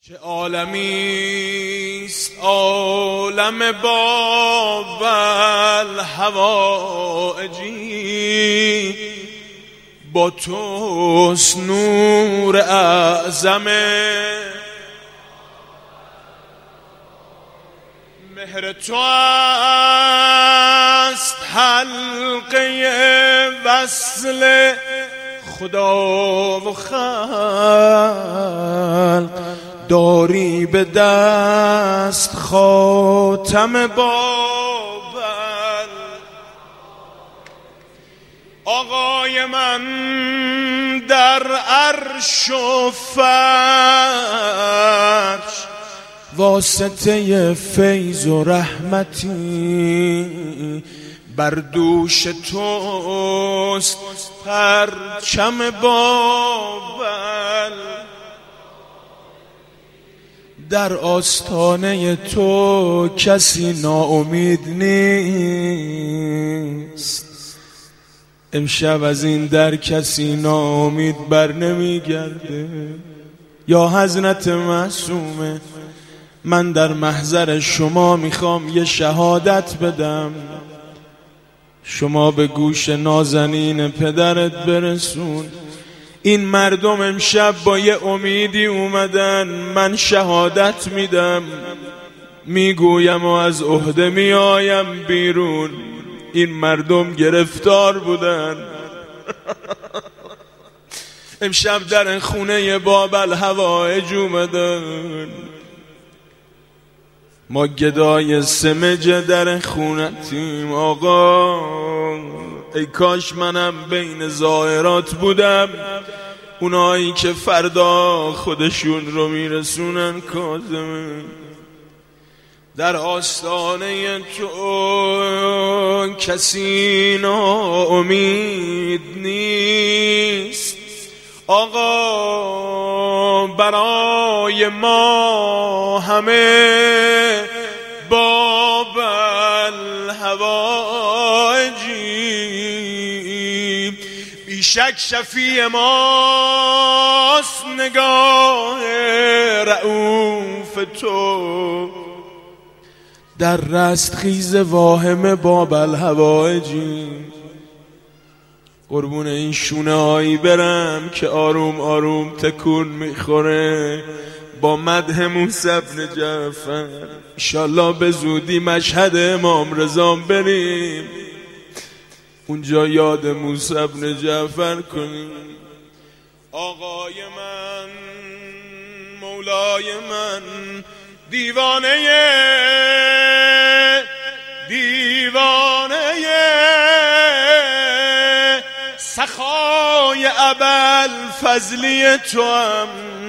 چه عالمیست عالم باب الحوائجی، با توست نور اعظم مهر تو است حلقه وصل خدا و خلق، داری به دست خاتم بابل. آقای من در عرش و فرش، واسطه فیض و رحمتی بر دوش توست پرچم بابل. در آستانه تو کسی ناامید نیست، امشب از این در کسی ناامید بر نمیگرده. یا حضرت معصومه، من در محضر شما میخوام یه شهادت بدم، شما به گوش نازنین پدرت برسون. این مردم امشب با یه امیدی اومدن، من شهادت میدم، میگویم و از عهده میایم بیرون. این مردم گرفتار بودن، امشب در خونه باب الحوائج اومدن. ما گدای سمج در خونتیم آقا، ای کاش منم بین زائرات بودم، اونایی که فردا خودشون رو میرسونن کاظمه. در آستانه تو کسی ناامید نیست آقا، برای ما همه باب الحوائجی. بیشک شفیع ماست نگاه رؤوف تو، در رستخیز واهم باب الحوائجی. قربون این شونه هایی برم که آروم آروم تکون میخوره با مدح موسی بن جعفر. انشالله به زودی مشهد امام رضا بریم، اونجا یاد موسی بن جعفر کنیم. آقای من، مولای من، دیوانه سخای ابوالفضلی توام،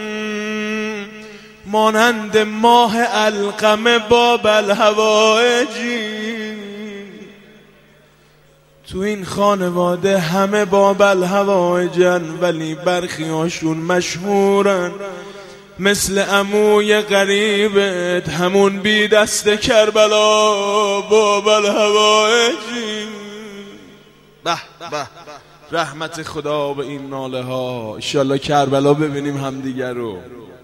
مانند ماه علقمه باب الحوائجی. تو این خانواده همه باب الحوائجن، ولی برخی هاشون مشهورن، مثل عموی غریبت همون بی دست کربلا باب الحوائجی. به به، رحمت خدا به این ناله ها، انشالله کربلا ببینیم همدیگر رو.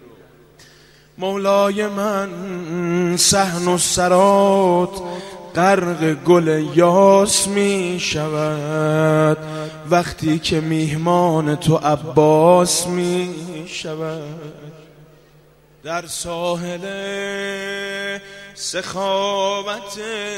مولای من، صحن و سرات غرق گل یاس می شود، وقتی که میهمان تو عباس می شود. در ساحل سخاوت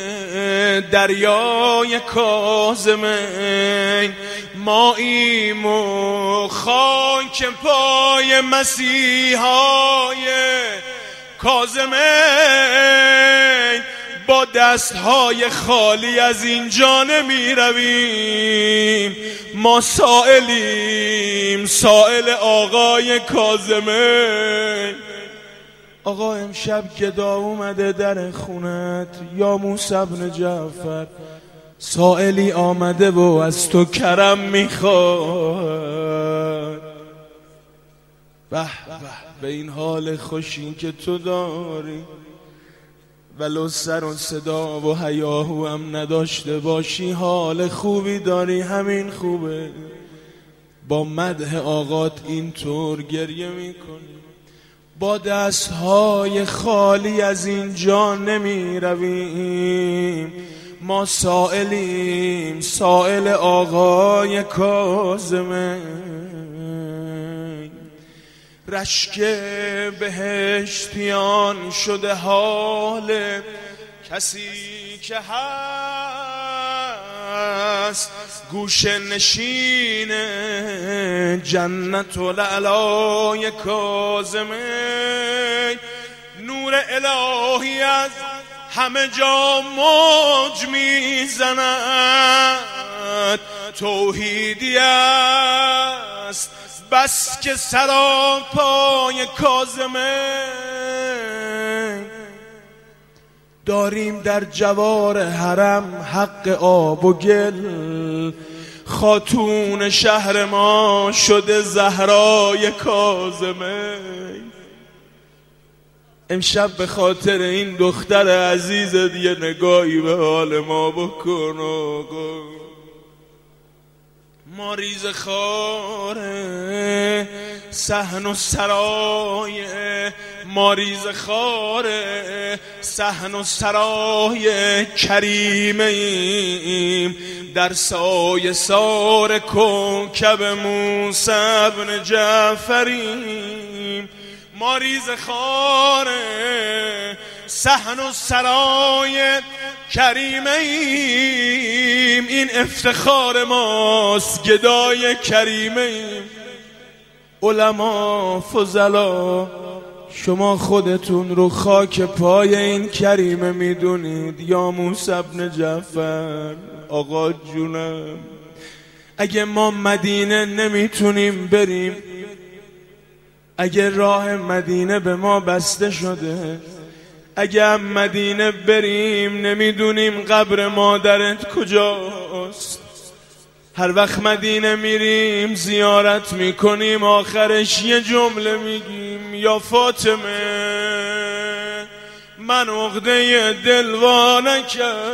دریای کاظمین، ماییم و خاک پای مسیحای کاظمین. با دستهای خالی از اینجا نمی رویم، ما سائلیم، سائل آقای کاظمین. آقا امشب گدا اومده در خونت، یا موسی بن جعفر، سائلی آمده و از تو کرم میخواد. به به، به این حال خوشی که تو داری، ولو سر و صدا و هیاهو هم نداشته باشی، حال خوبی داری، همین خوبه. با مدح آقات اینطور گریه میکنی. با دستهای خالی از اینجا نمی رویم. ما سائلیم، سائل آقای کاظم. رشک بهشتیان شده حال کسی که هست گوشه نشین جنت العلای کاظمه. نور الهی از همه جا موج میزند، توحیدی است بس که سراپای کاظمه. داریم در جوار حرم حق آب و گل، خاتون شهر ما شده زهرای کاظمه. امشب به خاطر این دختر عزیزت یه نگاهی به حال ما بکن آقا. ما ریز خاره صحن و سرای، ما ریز خاره صحن و سرای کریمه ایم، در سایه سار کوکب موسی بن جعفریم. ما ریز خاره صحن و سرای کریمه ایم، این افتخار ماست گدای کریمه ایم. علما فضلا شما خودتون رو خاک پای این کریمه میدونید. یا موسی بن جعفر آقا جونم، اگه ما مدینه نمیتونیم بریم، اگه راه مدینه به ما بسته شده، اگه مدینه بریم نمیدونیم قبر مادرت کجاست. هر وقت مدینه میریم زیارت میکنیم، آخرش یه جمله میگیم یا فاطمه من عقده دلوانه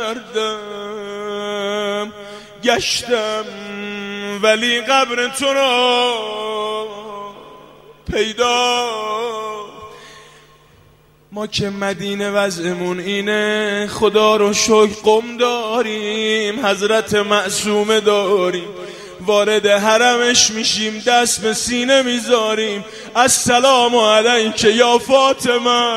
کردم، گشتم ولی قبر تو را پیدا. ما که مدینه وضعمون اینه، خدا رو شکر قم داریم، حضرت معصومه داریم، وارد حرمش میشیم دست به سینه میذاریم، السلام علیک یا فاطمه.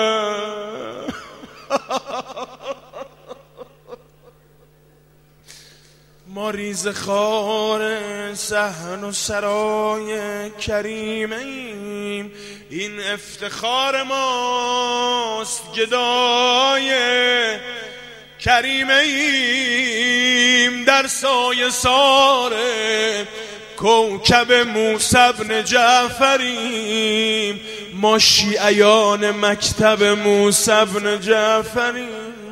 ما ریز خار صحن و سرای کریمه ایم، این افتخار ماست گدای کریمه ایم، در سایه سار کوکب موسی بن جعفریم. ما شیعیان مکتب موسی بن جعفریم،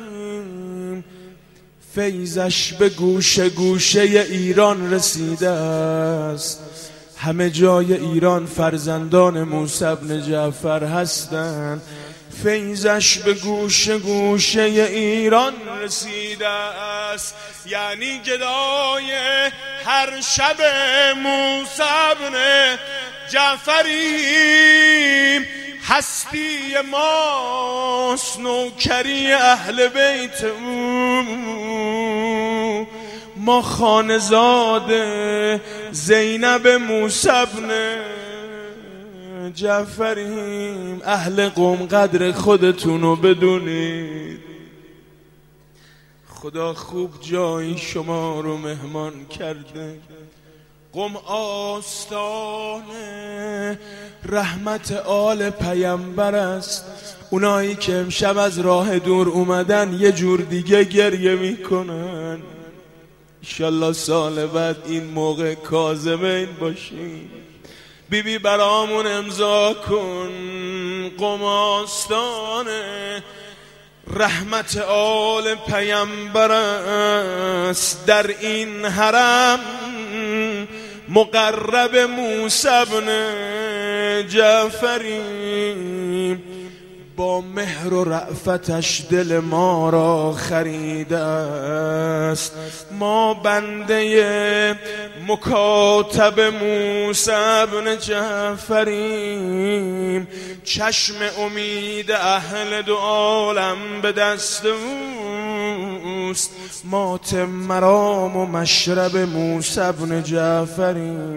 فیضش به گوشه گوشه ایران رسیده است، همه جای ایران فرزندان موسی بن جعفر هستند. فیضش به گوشه گوشه ایران رسیده است، یعنی گدای هر شب موسی بن جعفریم. هستی ماست نوکری اهل بیت ما، خانزاده زینب موسی بن جعفریم. اهل قم قدر خودتونو بدونید، خدا خوب جایی شما رو مهمان کرده. قم آستانه رحمت آل پیامبر است. اونایی که امشب از راه دور اومدن یه جور دیگه گریه میکنن. انشالله سال بعد این موقع کاظمین باشیم. بیبی برامون امضا کن. قم آستانه رحمت آل پیامبر است، در این حرم مقرب موسی بن جعفریم. با مهر و رأفتش دل ما را خریده است. ما بنده مکاتب موسی بن جعفریم، چشم امید اهل دو عالم به دست اوست. ماتم مرام و مشرب موسی بن جعفریم،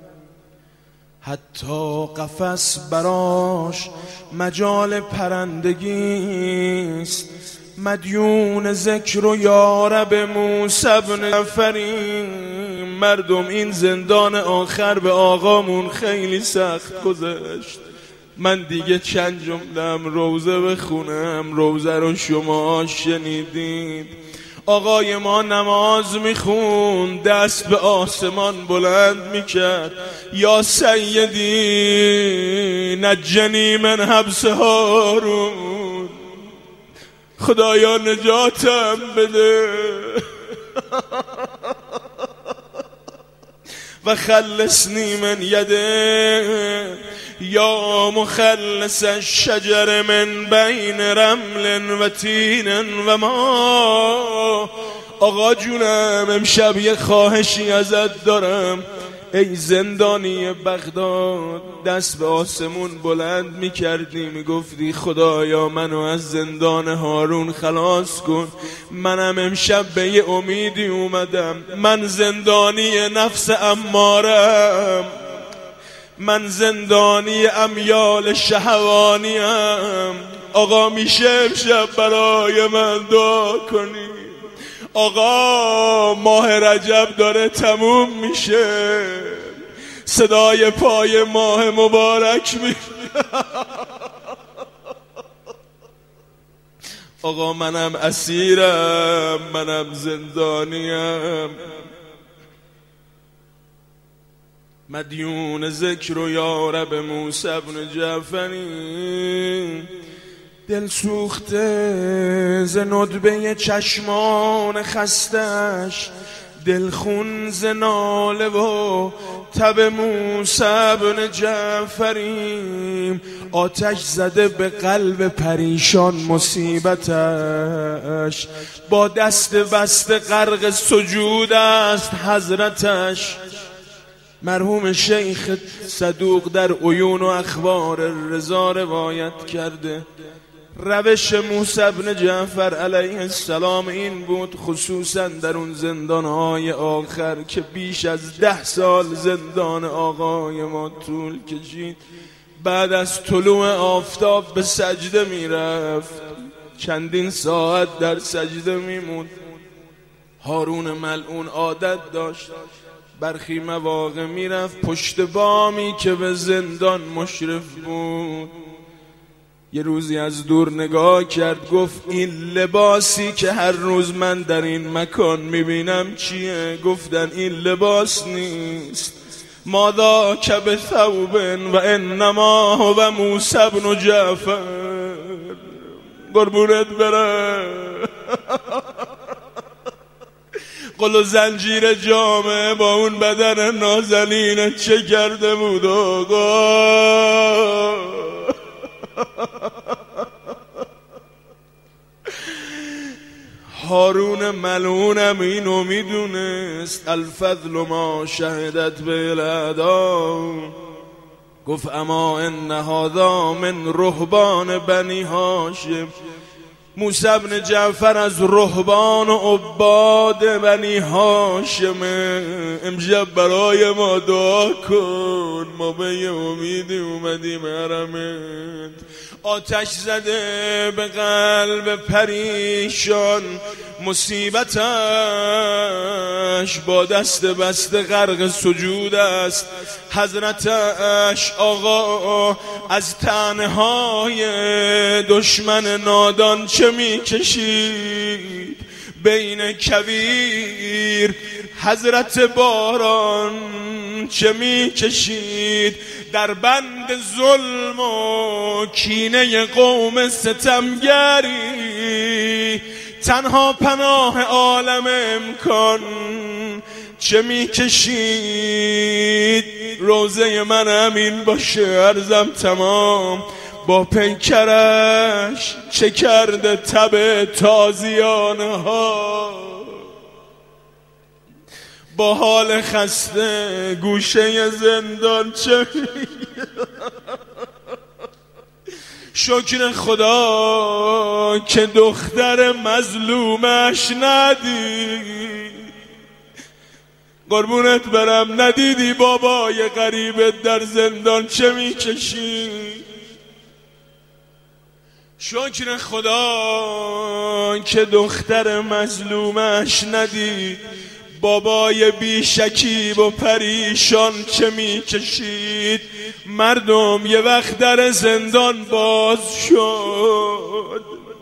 حتی قفس براش مجال پرندگیست. مدیون ذکر و یارب موسی بن جعفریم. مردم این زندان آخر به آقامون خیلی سخت گذشت. من دیگه چند جمله‌ام روزه بخونم، روزه رو شما شنیدید. آقای ما نماز میخون، دست به آسمان بلند میکرد، یا سیدی نجنی من حبس هارون، خدایا نجاتم بده و خلصنی من یده یا مخلص الشجر من بین رمل و تین و ما. آقا جونم، امشب یه خواهشی ازت دارم. ای زندانی بغداد، دست به آسمون بلند میکردی، میگفتی خدایا منو از زندان هارون خلاص کن. منم امشب به یه امیدی اومدم. من زندانی نفس امارم، من زندانی امیال شهوانیم. آقا میشه امشب برای من دعا کنی؟ آقا ماه رجب داره تموم میشه، صدای پای ماه مبارک میشه. آقا منم اسیرم، منم زندانیم، مدیون ذکر و یارب موسی بن جعفریم. دل سوخته ز ندبه چشمان خستش، دلخون ز ناله و تب موسی بن جعفریم. آتش زده به قلب پریشان مصیبتش، با دست بسته غرق سجود است حضرتش. مرحوم شیخ صدوق در عیون و اخبار رضا روایت کرده، روش موسی بن جعفر علیه السلام این بود، خصوصا در اون زندانهای آخر که بیش از 10 سال زندان آقای ما طول کشید. بعد از طلوع آفتاب به سجده میرفت، چندین ساعت در سجده میموند. هارون ملعون عادت داشت برخی مواقع میرفت پشت بامی که به زندان مشرف بود. یه روزی از دور نگاه کرد، گفت این لباسی که هر روز من در این مکان میبینم چیه؟ گفتن این لباس نیست، ماذا که به ثوب و انما هو موسی بن جعفر. قربونت برم. قل و زنجیر جامعه با اون بدن نازنینت چه کرده بود آقا؟ هارون ملعونم اینو میدونست، الفضل ما شهدت بالاعدا. گفت اما ان هذا من رهبان بنی هاشم. موسی بن جعفر از رهبان و عباد بنی هاشم. امشب برای ما دعا کن، ما به یه امیدی اومدیم حرمت. آتش زده به قلب پریشان مصیبتش، با دست بسته غرق سجود است حضرتش. آقا از طعنه‌های دشمن نادان چه میکشید بین کویر؟ حضرت باران چه میکشید در بند ظلم و کینه قوم ستمگری؟ تنها پناه عالم امکان چه میکشید؟ روزه من همین باشه، عرضم تمام. با پیکرش چه کرده تب تازیانه ها، با حال خسته گوشه زندان چه شکر خدا که دختر مظلومش ندید. قربونت برم ندیدی بابای غریبت در زندان چه میکشی؟ شکر خدا که دختر مظلومش ندید، بابای بی شکیب و پریشان چه میکشید. مردم یه وقت در زندان باز شد،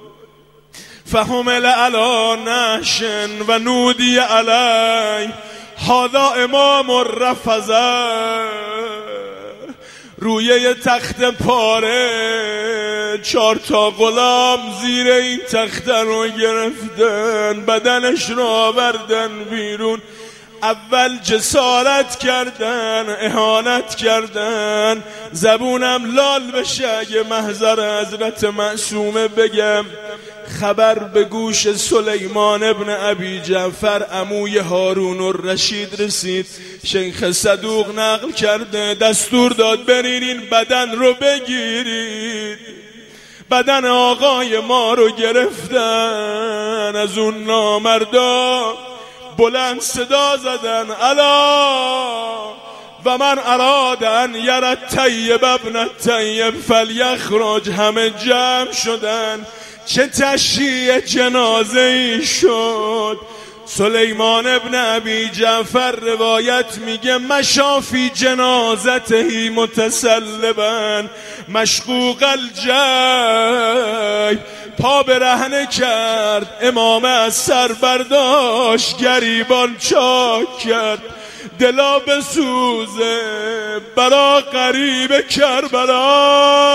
فحمل علی نعشن و نودی علی هذا امام الرفضه. روی یه تخت پاره 4 غلام زیر این تخت رو گرفتن، بدنش رو آوردن بیرون. اول جسارت کردن، اهانت کردن، زبونم لال بشه اگه محضر حضرت معصومه بگم. خبر به گوش سلیمان ابن ابی جعفر عموی هارون الرشید رسید. شیخ صدوق نقل کرده دستور داد برین این بدن رو بگیرید. بدن آقای ما رو گرفتن، از اون نامردا بلند صدا زدن الا و من اراد ان یرى الطیب ابن الطیب فلیخرج. همه جمع شدن، چه تشییع جنازه ای شد. سلیمان ابن ابی جعفر روایت میگه مشافی جنازته متسلبا مشقوق الجیب. پا برهنه کرد، امامه از سر برداشت، گریبان چاک کرد. دلا بسوزه برا غریب کربلا.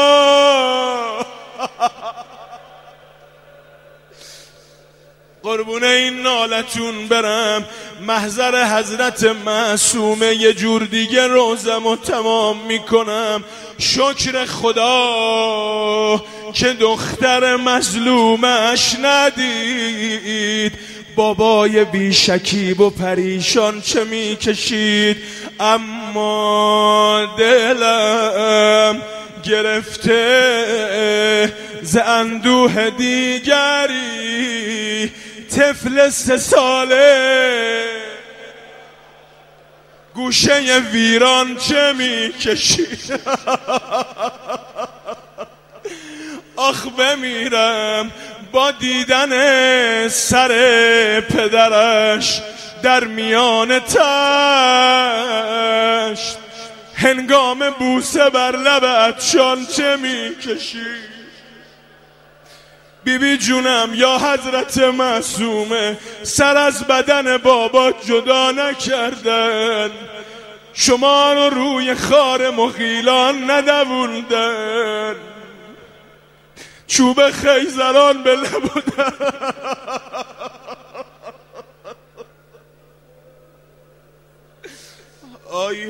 قربونه این نالتون برم. محضر حضرت معصومه یه جور دیگه روزم و تمام میکنم. شکر خدا که دختر مظلومش ندید، بابای بی شکیب و پریشان چه میکشید. اما دلم گرفته ز اندوه دیگری، طفل 3 ساله گوشه ویران چه میکشید. آخ بمیرم با دیدن سر پدرش در میان تشت، هنگام بوسه بر لب عطشان چه میکشید. بیبی جونم یا حضرت معصومه، سر از بدن بابا جدا نکردن، شما رو روی خار مغیلان ندووندن، چوب خیزران به لبودن. آی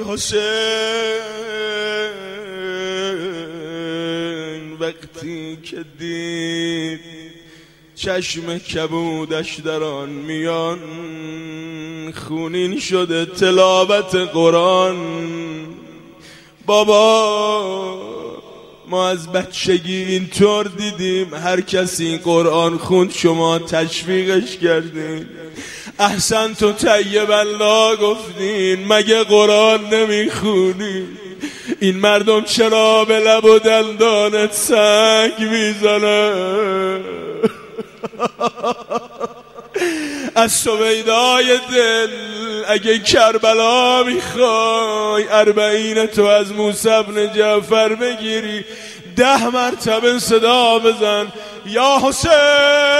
حسین وقتی که دید چشم کبودش در آن میان خونین شده تلاوت قرآن. بابا ما از بچگی اینطور دیدیم، هر کسی قرآن خوند شما تشویقش کردین، احسن تو طیب الله گفتین، مگه قرآن نمیخونی؟ این مردم چرا به لب و دندانت سنگ میزنن؟ از سویدای دل اگه کربلا میخوای 40 تو از موسی بن جعفر بگیری، 10 مرتبه صدا بزن یا حسین.